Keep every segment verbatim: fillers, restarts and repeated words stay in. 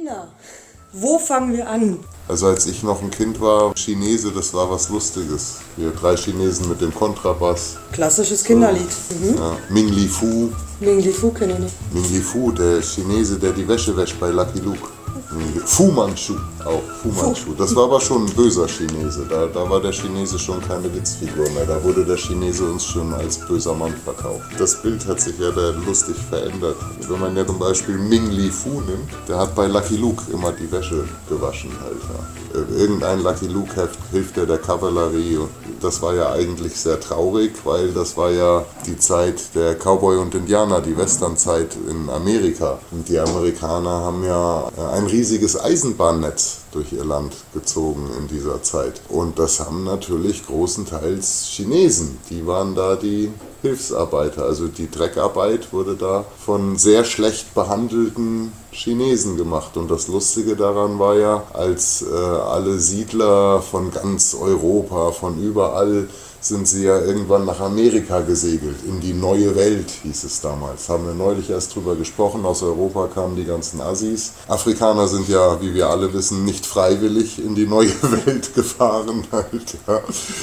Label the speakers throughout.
Speaker 1: China. Wo fangen wir an?
Speaker 2: Also als ich noch ein Kind war, Chinese, das war was Lustiges. Wir drei Chinesen mit dem Kontrabass.
Speaker 1: Klassisches Kinderlied. Mhm.
Speaker 2: Ja. Ming Li Fu.
Speaker 1: Ming Li Fu kenne ich nicht.
Speaker 2: Ming Li Fu, der Chinese, der die Wäsche wäscht bei Lucky Luke. Fu Manchu, auch Fu Manchu. Das war aber schon ein böser Chinese. Da, da war der Chinese schon keine Witzfigur mehr. Da wurde der Chinese uns schon als böser Mann verkauft. Das Bild hat sich ja da lustig verändert. Wenn man ja zum Beispiel Ming Li Fu nimmt, der hat bei Lucky Luke immer die Wäsche gewaschen. Alter. Irgendein Lucky Luke Heft hilft er der Kavallerie. Und das war ja eigentlich sehr traurig, weil das war ja die Zeit der Cowboy und Indianer, die Westernzeit in Amerika. Und die Amerikaner haben ja ein riesiges Eisenbahnnetz durch ihr Land gezogen in dieser Zeit. Und das haben natürlich großenteils Chinesen. Die waren da die Hilfsarbeiter. Also die Dreckarbeit wurde da von sehr schlecht behandelten Chinesen gemacht. Und das Lustige daran war ja, als äh, alle Siedler von ganz Europa, von überall, sind sie ja irgendwann nach Amerika gesegelt, in die neue Welt, hieß es damals. Haben wir neulich erst drüber gesprochen, aus Europa kamen die ganzen Assis. Afrikaner sind ja, wie wir alle wissen, nicht freiwillig in die neue Welt gefahren. Halt, ja.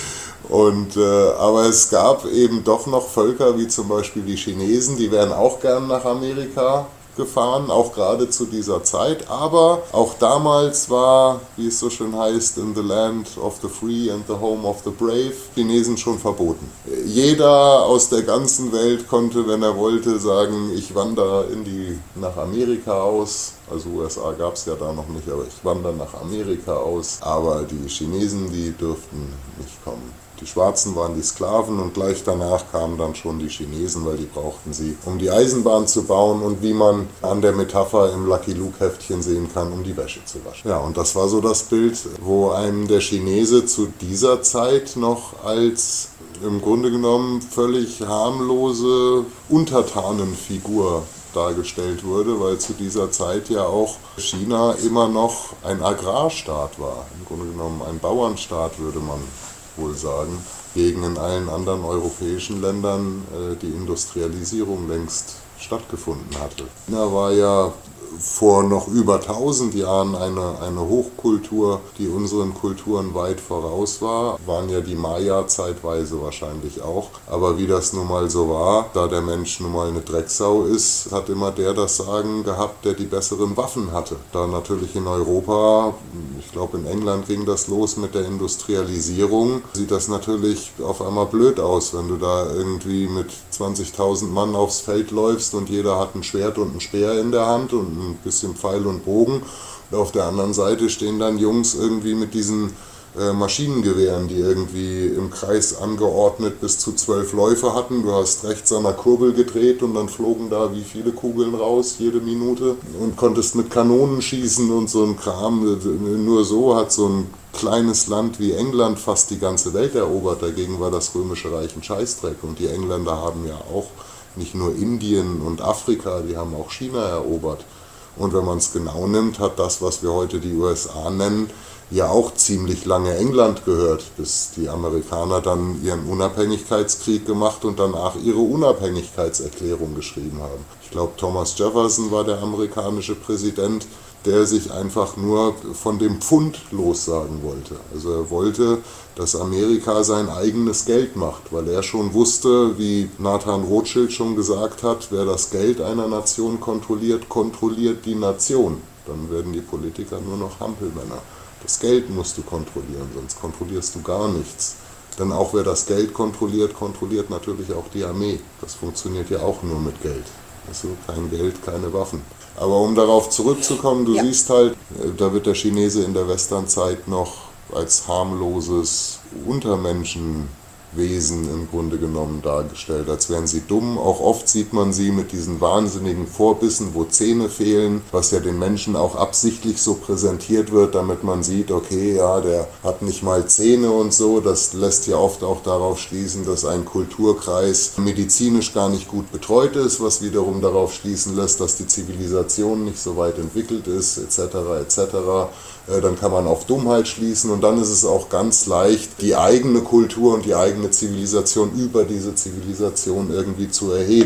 Speaker 2: Und, äh, aber es gab eben doch noch Völker, wie zum Beispiel die Chinesen, die wären auch gern nach Amerika gefahren, auch gerade zu dieser Zeit, aber auch damals war, wie es so schön heißt, in the land of the free and the home of the brave, Chinesen schon verboten. Jeder aus der ganzen Welt konnte, wenn er wollte, sagen, ich wandere in die, nach Amerika aus, also U S A gab es ja da noch nicht, aber ich wandere nach Amerika aus, aber die Chinesen, die dürften nicht kommen. Die Schwarzen waren die Sklaven und gleich danach kamen dann schon die Chinesen, weil die brauchten sie, um die Eisenbahn zu bauen und wie man an der Metapher im Lucky Luke Heftchen sehen kann, um die Wäsche zu waschen. Ja, und das war so das Bild, wo einem der Chinese zu dieser Zeit noch als im Grunde genommen völlig harmlose Untertanenfigur dargestellt wurde, weil zu dieser Zeit ja auch China immer noch ein Agrarstaat war. Im Grunde genommen ein Bauernstaat, würde man wohl sagen, gegen in allen anderen europäischen Ländern äh, die Industrialisierung längst stattgefunden hatte. China war ja vor noch über tausend Jahren eine, eine Hochkultur, die unseren Kulturen weit voraus war. Waren ja die Maya zeitweise wahrscheinlich auch. Aber wie das nun mal so war, da der Mensch nun mal eine Drecksau ist, hat immer der das Sagen gehabt, der die besseren Waffen hatte. Da natürlich in Europa, ich glaube in England ging das los mit der Industrialisierung, sieht das natürlich auf einmal blöd aus, wenn du da irgendwie mit zwanzigtausend Mann aufs Feld läufst und jeder hat ein Schwert und ein Speer in der Hand und ein bisschen Pfeil und Bogen. Und auf der anderen Seite stehen dann Jungs irgendwie mit diesen äh, Maschinengewehren, die irgendwie im Kreis angeordnet bis zu zwölf Läufe hatten. Du hast rechts an der Kurbel gedreht und dann flogen da wie viele Kugeln raus, jede Minute. Und konntest mit Kanonen schießen und so ein Kram. Nur so hat so ein kleines Land wie England fast die ganze Welt erobert. Dagegen war das Römische Reich ein Scheißdreck. Und die Engländer haben ja auch nicht nur Indien und Afrika, die haben auch China erobert. Und wenn man es genau nimmt, hat das, was wir heute die U S A nennen, ja auch ziemlich lange England gehört, bis die Amerikaner dann ihren Unabhängigkeitskrieg gemacht und danach ihre Unabhängigkeitserklärung geschrieben haben. Ich glaube, Thomas Jefferson war der amerikanische Präsident, der sich einfach nur von dem Pfund lossagen wollte. Also er wollte, dass Amerika sein eigenes Geld macht, weil er schon wusste, wie Nathan Rothschild schon gesagt hat, wer das Geld einer Nation kontrolliert, kontrolliert die Nation. Dann werden die Politiker nur noch Hampelmänner. Das Geld musst du kontrollieren, sonst kontrollierst du gar nichts. Denn auch wer das Geld kontrolliert, kontrolliert natürlich auch die Armee. Das funktioniert ja auch nur mit Geld. Also kein Geld, keine Waffen. Aber um darauf zurückzukommen, du ja. siehst halt, da wird der Chinese in der Westernzeit noch als harmloses Untermenschenwesen im Grunde genommen dargestellt, als wären sie dumm. Auch oft sieht man sie mit diesen wahnsinnigen Vorbissen, wo Zähne fehlen, was ja den Menschen auch absichtlich so präsentiert wird, damit man sieht, okay, ja, der hat nicht mal Zähne und so. Das lässt ja oft auch darauf schließen, dass ein Kulturkreis medizinisch gar nicht gut betreut ist, was wiederum darauf schließen lässt, dass die Zivilisation nicht so weit entwickelt ist, et cetera et cetera. Dann kann man auf Dummheit schließen und dann ist es auch ganz leicht, die eigene Kultur und die eigene Zivilisation über diese Zivilisation irgendwie zu erheben.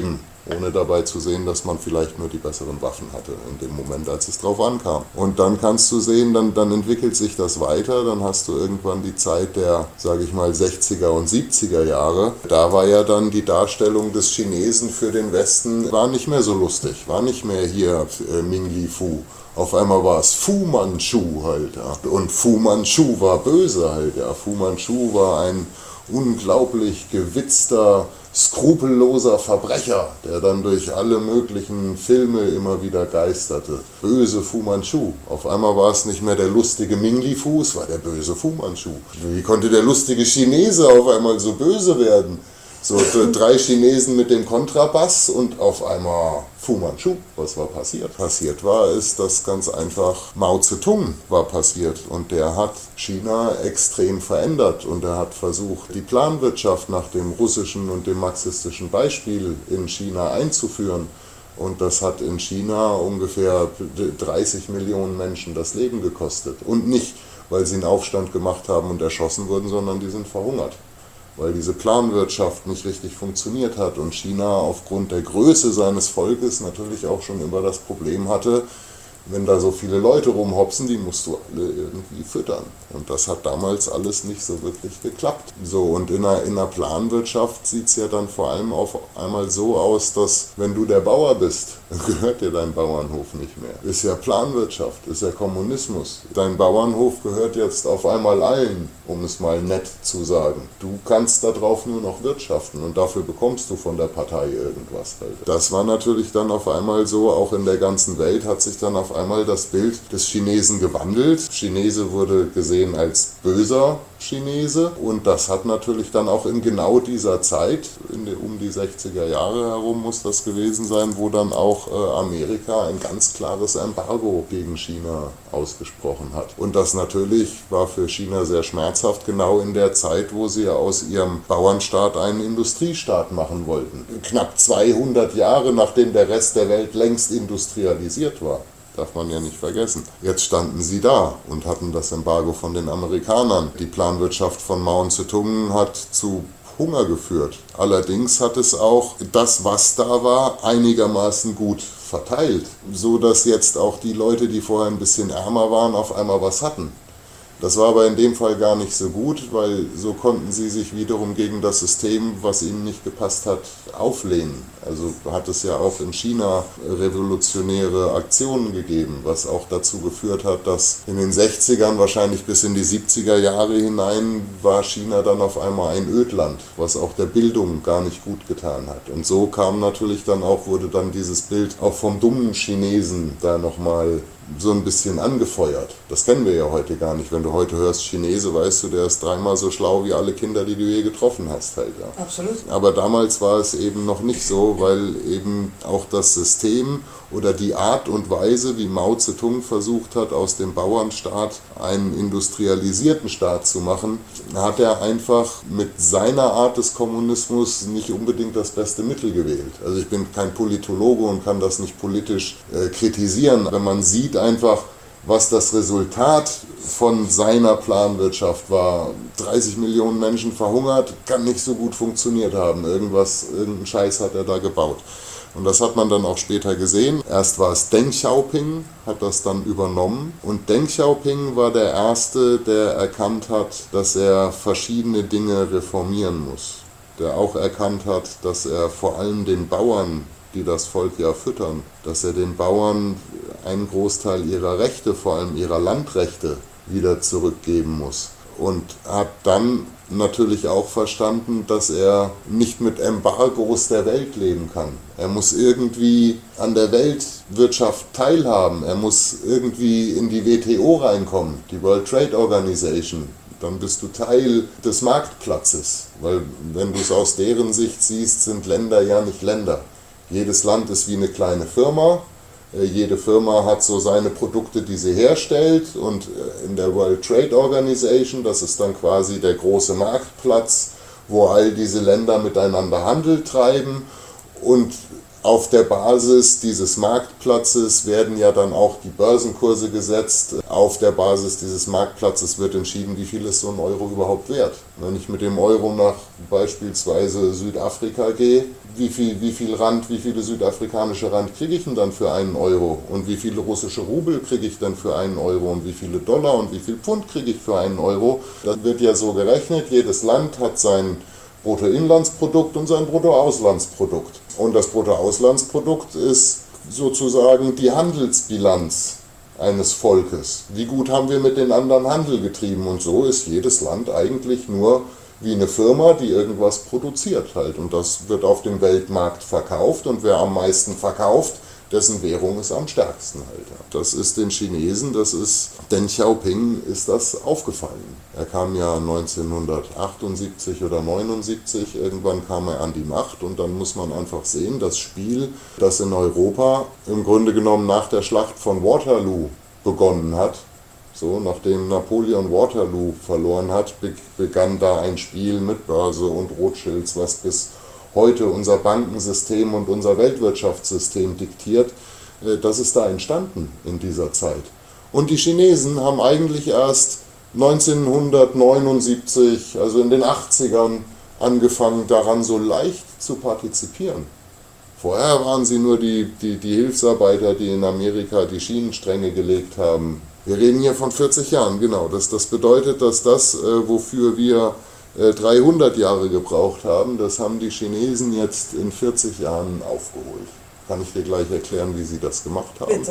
Speaker 2: ohne dabei zu sehen, dass man vielleicht nur die besseren Waffen hatte in dem Moment, als es drauf ankam. Und dann kannst du sehen, dann, dann entwickelt sich das weiter, dann hast du irgendwann die Zeit der, sage ich mal, sechziger und siebziger Jahre. Da war ja dann die Darstellung des Chinesen für den Westen, war nicht mehr so lustig, war nicht mehr hier äh, Ming Li Fu. Auf einmal war es Fu Manchu halt, ja. Und Fu Manchu war böse halt, ja. Fu Manchu war ein unglaublich gewitzter, skrupelloser Verbrecher, der dann durch alle möglichen Filme immer wieder geisterte. Böse Fu Manchu. Auf einmal war es nicht mehr der lustige Ming Li Fu, es war der böse Fu Manchu. Wie konnte der lustige Chinese auf einmal so böse werden? So drei Chinesen mit dem Kontrabass und auf einmal Fu Manchu. Was war passiert? Passiert war, ist, dass ganz einfach Mao Zedong war passiert und der hat China extrem verändert und er hat versucht, die Planwirtschaft nach dem russischen und dem marxistischen Beispiel in China einzuführen. Und das hat in China ungefähr dreißig Millionen Menschen das Leben gekostet. Und nicht, weil sie einen Aufstand gemacht haben und erschossen wurden, sondern die sind verhungert. Weil diese Planwirtschaft nicht richtig funktioniert hat und China aufgrund der Größe seines Volkes natürlich auch schon immer das Problem hatte, wenn da so viele Leute rumhopsen, die musst du alle irgendwie füttern. Und das hat damals alles nicht so wirklich geklappt. So, und in einer, in einer Planwirtschaft sieht es ja dann vor allem auf einmal so aus, dass wenn du der Bauer bist, dann gehört dir dein Bauernhof nicht mehr. Ist ja Planwirtschaft, ist ja Kommunismus. Dein Bauernhof gehört jetzt auf einmal allen, um es mal nett zu sagen. Du kannst darauf nur noch wirtschaften und dafür bekommst du von der Partei irgendwas. Das war natürlich dann auf einmal so, auch in der ganzen Welt hat sich dann auf einmal das Bild des Chinesen gewandelt. Chinese wurde gesehen als böser Chinese und das hat natürlich dann auch in genau dieser Zeit, in die, um die sechziger Jahre herum muss das gewesen sein, wo dann auch äh, Amerika ein ganz klares Embargo gegen China ausgesprochen hat. Und das natürlich war für China sehr schmerzhaft, genau in der Zeit, wo sie aus ihrem Bauernstaat einen Industriestaat machen wollten. Knapp zweihundert Jahre, nachdem der Rest der Welt längst industrialisiert war. Darf man ja nicht vergessen. Jetzt standen sie da und hatten das Embargo von den Amerikanern. Die Planwirtschaft von Mao Zedong hat zu Hunger geführt. Allerdings hat es auch das, was da war, einigermaßen gut verteilt, so dass jetzt auch die Leute, die vorher ein bisschen ärmer waren, auf einmal was hatten. Das war aber in dem Fall gar nicht so gut, weil so konnten sie sich wiederum gegen das System, was ihnen nicht gepasst hat, auflehnen. Also hat es ja auch in China revolutionäre Aktionen gegeben, was auch dazu geführt hat, dass in den sechzigern, wahrscheinlich bis in die siebziger Jahre hinein, war China dann auf einmal ein Ödland, was auch der Bildung gar nicht gut getan hat. Und so kam natürlich dann auch, wurde dann dieses Bild auch vom dummen Chinesen da nochmal so ein bisschen angefeuert. Das kennen wir ja heute gar nicht. Wenn du heute hörst Chinese, weißt du, der ist dreimal so schlau wie alle Kinder, die du je getroffen hast halt. Ja.
Speaker 1: Absolut.
Speaker 2: Aber damals war es eben noch nicht so, weil eben auch das System oder die Art und Weise, wie Mao Zedong versucht hat, aus dem Bauernstaat einen industrialisierten Staat zu machen, hat er einfach mit seiner Art des Kommunismus nicht unbedingt das beste Mittel gewählt. Also ich bin kein Politologe und kann das nicht politisch äh, kritisieren, aber man sieht einfach, was das Resultat von seiner Planwirtschaft war. dreißig Millionen Menschen verhungert, kann nicht so gut funktioniert haben. Irgendwas, irgendeinen Scheiß hat er da gebaut. Und das hat man dann auch später gesehen. Erst war es Deng Xiaoping, hat das dann übernommen. Und Deng Xiaoping war der Erste, der erkannt hat, dass er verschiedene Dinge reformieren muss. Der auch erkannt hat, dass er vor allem den Bauern, die das Volk ja füttern, dass er den Bauern einen Großteil ihrer Rechte, vor allem ihrer Landrechte, wieder zurückgeben muss. Und hat dann natürlich auch verstanden, dass er nicht mit Embargos der Welt leben kann. Er muss irgendwie an der Weltwirtschaft teilhaben. Er muss irgendwie in die W T O reinkommen, die World Trade Organization. Dann bist du Teil des Marktplatzes. Weil wenn du es aus deren Sicht siehst, sind Länder ja nicht Länder. Jedes Land ist wie eine kleine Firma. Jede Firma hat so seine Produkte, die sie herstellt, und in der World Trade Organization, das ist dann quasi der große Marktplatz, wo all diese Länder miteinander Handel treiben, und auf der Basis dieses Marktplatzes werden ja dann auch die Börsenkurse gesetzt. Auf der Basis dieses Marktplatzes wird entschieden, wie viel ist so ein Euro überhaupt wert. Wenn ich mit dem Euro nach beispielsweise Südafrika gehe, wie viel, wie viel Rand, wie viele südafrikanische Rand kriege ich denn dann für einen Euro? Und wie viele russische Rubel kriege ich dann für einen Euro? Und wie viele Dollar und wie viel Pfund kriege ich für einen Euro? Das wird ja so gerechnet, jedes Land hat sein Bruttoinlandsprodukt und sein Bruttoauslandsprodukt. Und das Bruttoauslandsprodukt ist sozusagen die Handelsbilanz eines Volkes. Wie gut haben wir mit den anderen Handel getrieben? Und so ist jedes Land eigentlich nur wie eine Firma, die irgendwas produziert halt. Und das wird auf dem Weltmarkt verkauft und wer am meisten verkauft, dessen Währung ist am stärksten halt. Das ist den Chinesen, das ist Deng Xiaoping ist das aufgefallen. Er kam ja neunzehnhundertachtundsiebzig oder neunundsiebzig, irgendwann kam er an die Macht und dann muss man einfach sehen, das Spiel, das in Europa im Grunde genommen nach der Schlacht von Waterloo begonnen hat, so, nachdem Napoleon Waterloo verloren hat, begann da ein Spiel mit Börse und Rothschilds, was bis heute unser Bankensystem und unser Weltwirtschaftssystem diktiert. Das ist da entstanden in dieser Zeit. Und die Chinesen haben eigentlich erst neunzehnhundertneunundsiebzig, also in den achtzigern, angefangen daran so leicht zu partizipieren. Vorher waren sie nur die, die, die Hilfsarbeiter, die in Amerika die Schienenstränge gelegt haben. Wir reden hier von vierzig Jahren, genau. Das, das bedeutet, dass das, äh, wofür wir äh, dreihundert Jahre gebraucht haben, das haben die Chinesen jetzt in vierzig Jahren aufgeholt. Kann ich dir gleich erklären, wie sie das gemacht haben.
Speaker 1: Bitte.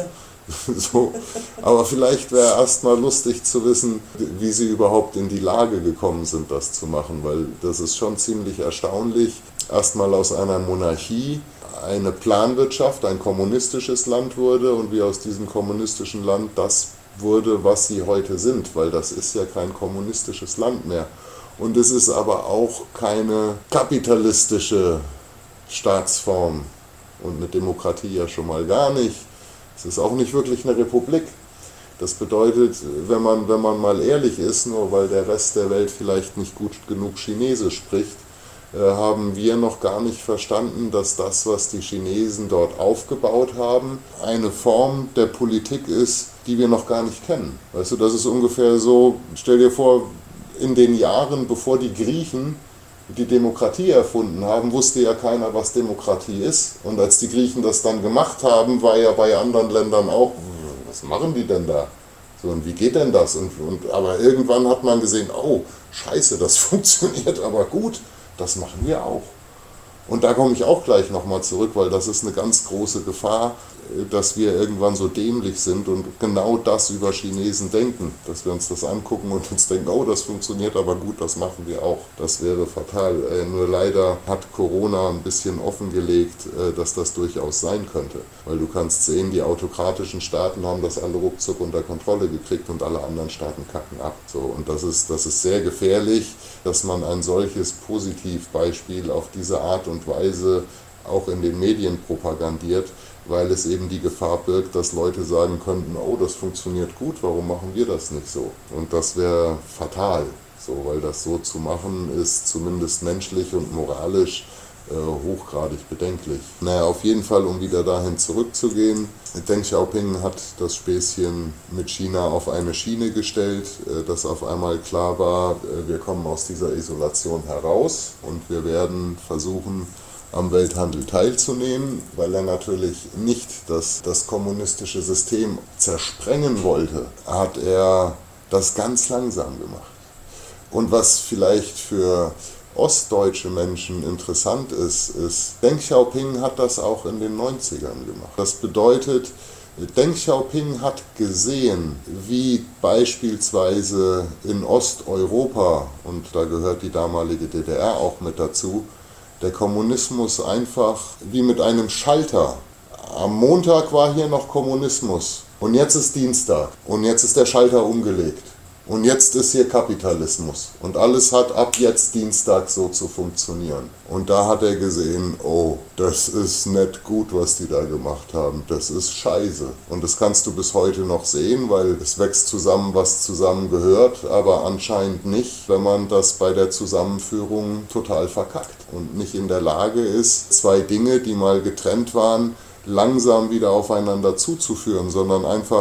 Speaker 2: So. Aber vielleicht wäre erst mal lustig zu wissen, wie sie überhaupt in die Lage gekommen sind, das zu machen, weil das ist schon ziemlich erstaunlich. Erstmal aus einer Monarchie eine Planwirtschaft, ein kommunistisches Land wurde und wie aus diesem kommunistischen Land das wurde, was sie heute sind, weil das ist ja kein kommunistisches Land mehr. Und es ist aber auch keine kapitalistische Staatsform und eine Demokratie ja schon mal gar nicht. Es ist auch nicht wirklich eine Republik. Das bedeutet, wenn man, wenn man mal ehrlich ist, nur weil der Rest der Welt vielleicht nicht gut genug Chinesisch spricht, äh, haben wir noch gar nicht verstanden, dass das, was die Chinesen dort aufgebaut haben, eine Form der Politik ist, die wir noch gar nicht kennen. Weißt du, das ist ungefähr so, stell dir vor, in den Jahren, bevor die Griechen die Demokratie erfunden haben, wusste ja keiner, was Demokratie ist. Und als die Griechen das dann gemacht haben, war ja bei anderen Ländern auch, was machen die denn da? So, und wie geht denn das? Und, und, aber irgendwann hat man gesehen, oh, scheiße, das funktioniert aber gut, das machen wir auch. Und da komme ich auch gleich nochmal zurück, weil das ist eine ganz große Gefahr, dass wir irgendwann so dämlich sind und genau das über Chinesen denken, dass wir uns das angucken und uns denken, oh, das funktioniert aber gut, das machen wir auch. Das wäre fatal. Äh, nur leider hat Corona ein bisschen offengelegt, äh, dass das durchaus sein könnte. Weil du kannst sehen, die autokratischen Staaten haben das alle ruckzuck unter Kontrolle gekriegt und alle anderen Staaten kacken ab. So, und das ist, das ist sehr gefährlich, dass man ein solches Positivbeispiel auf diese Art und Weise auch in den Medien propagandiert, weil es eben die Gefahr birgt, dass Leute sagen könnten, oh, das funktioniert gut, warum machen wir das nicht so? Und das wäre fatal, so, weil das so zu machen ist zumindest menschlich und moralisch äh, hochgradig bedenklich. Naja, auf jeden Fall, um wieder dahin zurückzugehen, Deng Xiaoping hat das Späßchen mit China auf eine Schiene gestellt, äh, dass auf einmal klar war, äh, wir kommen aus dieser Isolation heraus und wir werden versuchen, am Welthandel teilzunehmen, weil er natürlich nicht das, das kommunistische System zersprengen wollte, hat er das ganz langsam gemacht. Und was vielleicht für ostdeutsche Menschen interessant ist, ist, Deng Xiaoping hat das auch in den neunzigern gemacht. Das bedeutet, Deng Xiaoping hat gesehen, wie beispielsweise in Osteuropa, und da gehört die damalige D D R auch mit dazu, der Kommunismus einfach wie mit einem Schalter. Am Montag war hier noch Kommunismus und jetzt ist Dienstag und jetzt ist der Schalter umgelegt und jetzt ist hier Kapitalismus und alles hat ab jetzt Dienstag so zu funktionieren. Und da hat er gesehen, oh, das ist nicht gut, was die da gemacht haben, das ist scheiße. Und das kannst du bis heute noch sehen, weil es wächst zusammen, was zusammengehört, aber anscheinend nicht, wenn man das bei der Zusammenführung total verkackt und nicht in der Lage ist, zwei Dinge, die mal getrennt waren, langsam wieder aufeinander zuzuführen, sondern einfach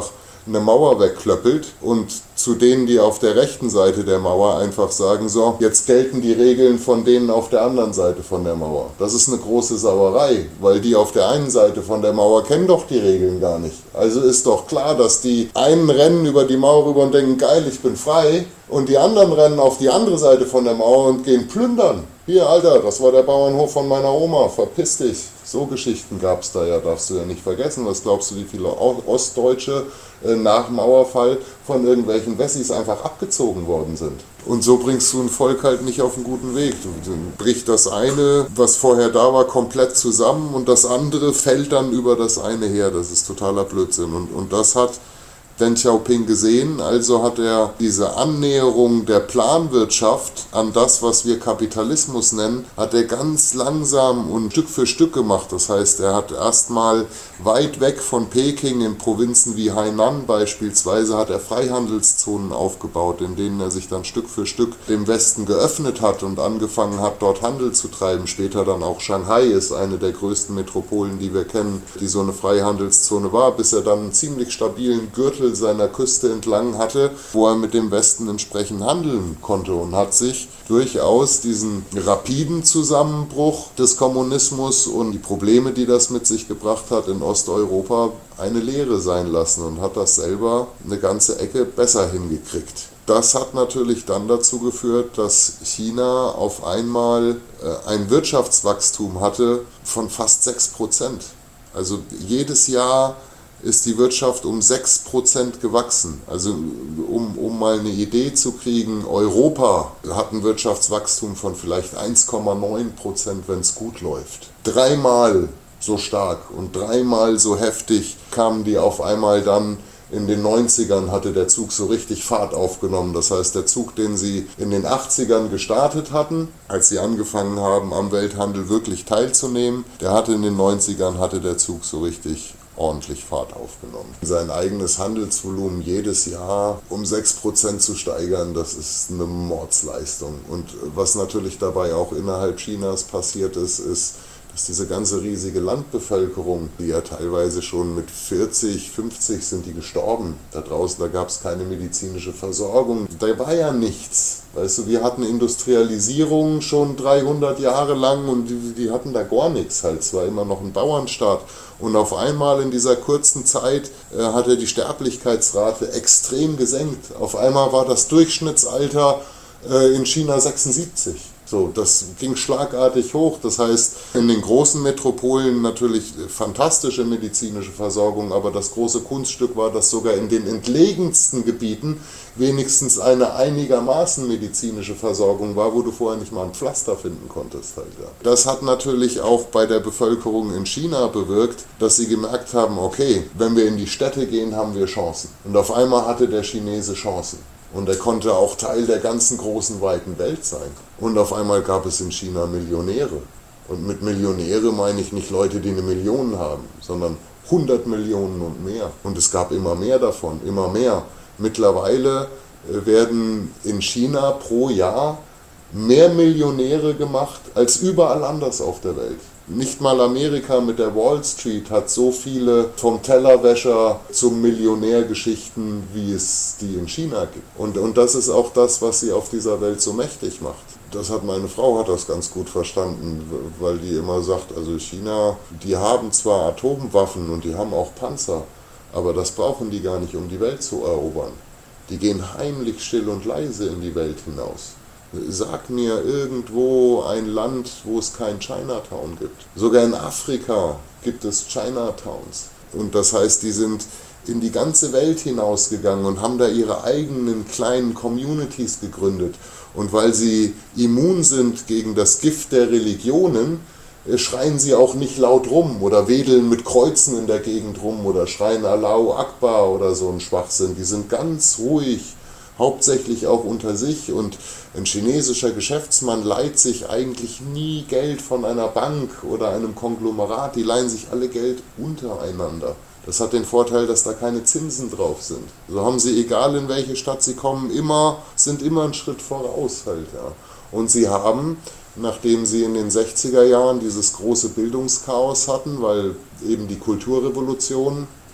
Speaker 2: eine Mauer wegklöppelt und zu denen, die auf der rechten Seite der Mauer einfach sagen, so, jetzt gelten die Regeln von denen auf der anderen Seite von der Mauer. Das ist eine große Sauerei, weil die auf der einen Seite von der Mauer kennen doch die Regeln gar nicht. Also ist doch klar, dass die einen rennen über die Mauer rüber und denken, geil, ich bin frei, und die anderen rennen auf die andere Seite von der Mauer und gehen plündern. Hier, Alter, das war der Bauernhof von meiner Oma, verpiss dich. So Geschichten gab es da ja, darfst du ja nicht vergessen. Was glaubst du, wie viele Ostdeutsche äh, nach Mauerfall von irgendwelchen Wessis einfach abgezogen worden sind? Und so bringst du ein Volk halt nicht auf einen guten Weg. Du, du bricht das eine, was vorher da war, komplett zusammen, und das andere fällt dann über das eine her. Das ist totaler Blödsinn. Und, und das hat Deng Xiaoping gesehen, also hat er diese Annäherung der Planwirtschaft an das, was wir Kapitalismus nennen, hat er ganz langsam und Stück für Stück gemacht. Das heißt, er hat erstmal weit weg von Peking in Provinzen wie Hainan beispielsweise, hat er Freihandelszonen aufgebaut, in denen er sich dann Stück für Stück dem Westen geöffnet hat und angefangen hat, dort Handel zu treiben. Später dann auch Shanghai ist eine der größten Metropolen, die wir kennen, die so eine Freihandelszone war, bis er dann einen ziemlich stabilen Gürtel seiner Küste entlang hatte, wo er mit dem Westen entsprechend handeln konnte, und hat sich durchaus diesen rapiden Zusammenbruch des Kommunismus und die Probleme, die das mit sich gebracht hat in Osteuropa, eine Lehre sein lassen und hat das selber eine ganze Ecke besser hingekriegt. Das hat natürlich dann dazu geführt, dass China auf einmal äh, ein Wirtschaftswachstum hatte von fast sechs Prozent. Also jedes Jahr ist die Wirtschaft um sechs Prozent gewachsen. Also um, um mal eine Idee zu kriegen, Europa hat ein Wirtschaftswachstum von vielleicht eins Komma neun Prozent, wenn es gut läuft. Dreimal so stark und dreimal so heftig kamen die auf einmal dann. In den neunzigern hatte der Zug so richtig Fahrt aufgenommen. Das heißt, der Zug, den sie in den achtzigern gestartet hatten, als sie angefangen haben, am Welthandel wirklich teilzunehmen, der hatte in den neunzigern hatte der Zug so richtig ordentlich Fahrt aufgenommen. Sein eigenes Handelsvolumen jedes Jahr um sechs Prozent zu steigern, das ist eine Mordsleistung. Und was natürlich dabei auch innerhalb Chinas passiert ist, ist, dass diese ganze riesige Landbevölkerung, die ja teilweise schon mit vierzig, fünfzig sind die gestorben. Da draußen, da gab es keine medizinische Versorgung. Da war ja nichts. Weißt du, wir hatten Industrialisierung schon dreihundert Jahre lang und die, die hatten da gar nichts halt. Es war immer noch ein Bauernstaat. Und auf einmal in dieser kurzen Zeit äh, hat er die Sterblichkeitsrate extrem gesenkt. Auf einmal war das Durchschnittsalter äh, in China sechsundsiebzig. So, das ging schlagartig hoch. Das heißt, in den großen Metropolen natürlich fantastische medizinische Versorgung, aber das große Kunststück war, dass sogar in den entlegensten Gebieten wenigstens eine einigermaßen medizinische Versorgung war, wo du vorher nicht mal ein Pflaster finden konntest. Halt, ja. Das hat natürlich auch bei der Bevölkerung in China bewirkt, dass sie gemerkt haben, okay, wenn wir in die Städte gehen, haben wir Chancen. Und auf einmal hatte der Chinese Chancen. Und er konnte auch Teil der ganzen großen, weiten Welt sein. Und auf einmal gab es in China Millionäre. Und mit Millionäre meine ich nicht Leute, die eine Million haben, sondern hundert Millionen und mehr. Und es gab immer mehr davon, immer mehr. Mittlerweile werden in China pro Jahr mehr Millionäre gemacht als überall anders auf der Welt. Nicht mal Amerika mit der Wall Street hat so viele vom Tellerwäscher zum Millionär Geschichten, wie es die in China gibt. Und, und das ist auch das, was sie auf dieser Welt so mächtig macht. Das hat meine Frau hat das ganz gut verstanden, weil die immer sagt, also China, die haben zwar Atomwaffen und die haben auch Panzer, aber das brauchen die gar nicht, um die Welt zu erobern. Die gehen heimlich, still und leise in die Welt hinaus. Sag mir irgendwo ein Land, wo es kein Chinatown gibt. Sogar in Afrika gibt es Chinatowns. Und das heißt, die sind in die ganze Welt hinausgegangen und haben da ihre eigenen kleinen Communities gegründet. Und weil sie immun sind gegen das Gift der Religionen, schreien sie auch nicht laut rum oder wedeln mit Kreuzen in der Gegend rum oder schreien Allahu Akbar oder so ein Schwachsinn. Die sind ganz ruhig, hauptsächlich auch unter sich, und ein chinesischer Geschäftsmann leiht sich eigentlich nie Geld von einer Bank oder einem Konglomerat, die leihen sich alle Geld untereinander. Das hat den Vorteil, dass da keine Zinsen drauf sind. So haben sie, egal in welche Stadt sie kommen, immer, sind immer einen Schritt voraus halt, ja. Und sie haben, nachdem sie in den sechziger Jahren dieses große Bildungschaos hatten, weil eben die Kulturrevolution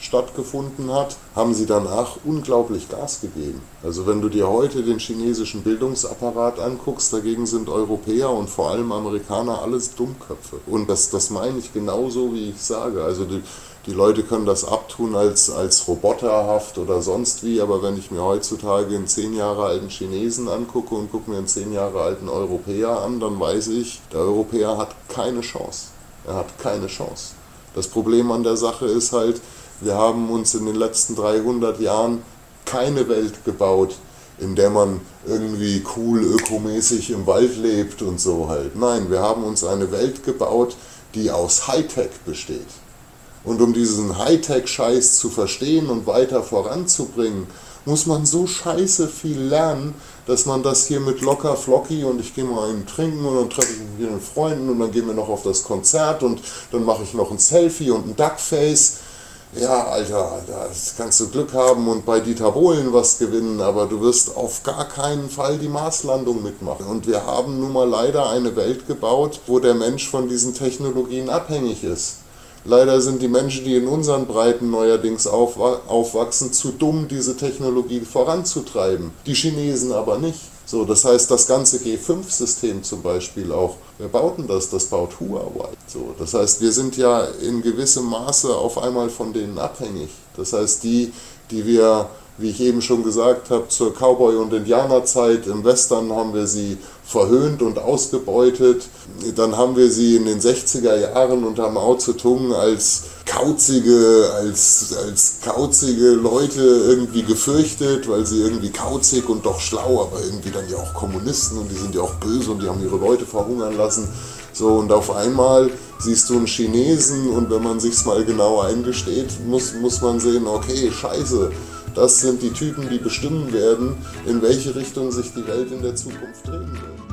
Speaker 2: stattgefunden hat, haben sie danach unglaublich Gas gegeben. Also wenn du dir heute den chinesischen Bildungsapparat anguckst, dagegen sind Europäer und vor allem Amerikaner alles Dummköpfe. Und das, das meine ich genauso, wie ich sage. Also die, die Leute können das abtun als, als roboterhaft oder sonst wie, aber wenn ich mir heutzutage einen zehn Jahre alten Chinesen angucke und gucke mir einen zehn Jahre alten Europäer an, dann weiß ich, der Europäer hat keine Chance. Er hat keine Chance. Das Problem an der Sache ist halt, wir haben uns in den letzten dreihundert Jahren keine Welt gebaut, in der man irgendwie cool ökomäßig im Wald lebt und so halt. Nein, wir haben uns eine Welt gebaut, die aus Hightech besteht. Und um diesen Hightech-Scheiß zu verstehen und weiter voranzubringen, muss man so scheiße viel lernen, dass man das hier mit locker flocki und ich gehe mal einen trinken und dann treffe ich mich mit den Freunden und dann gehen wir noch auf das Konzert und dann mache ich noch ein Selfie und ein Duckface. Ja, Alter, da kannst du Glück haben und bei Dieter Bohlen was gewinnen, aber du wirst auf gar keinen Fall die Marslandung mitmachen. Und wir haben nun mal leider eine Welt gebaut, wo der Mensch von diesen Technologien abhängig ist. Leider sind die Menschen, die in unseren Breiten neuerdings aufwachsen, zu dumm, diese Technologie voranzutreiben. Die Chinesen aber nicht. So, das heißt, das ganze G fünf System zum Beispiel auch, wer baut denn das? Das baut Huawei. So, das heißt, wir sind ja in gewissem Maße auf einmal von denen abhängig. Das heißt, die, die wir, wie ich eben schon gesagt habe, zur Cowboy- und Indianerzeit im Western haben wir sie verhöhnt und ausgebeutet. Dann haben wir sie in den sechziger Jahren unter Mao Zedong als kauzige, als, als kauzige Leute irgendwie gefürchtet, weil sie irgendwie kauzig und doch schlau, aber irgendwie dann ja auch Kommunisten und die sind ja auch böse und die haben ihre Leute verhungern lassen. So, und auf einmal siehst du einen Chinesen und wenn man sich's mal genau eingesteht, muss, muss man sehen, okay, scheiße, das sind die Typen, die bestimmen werden, in welche Richtung sich die Welt in der Zukunft drehen wird.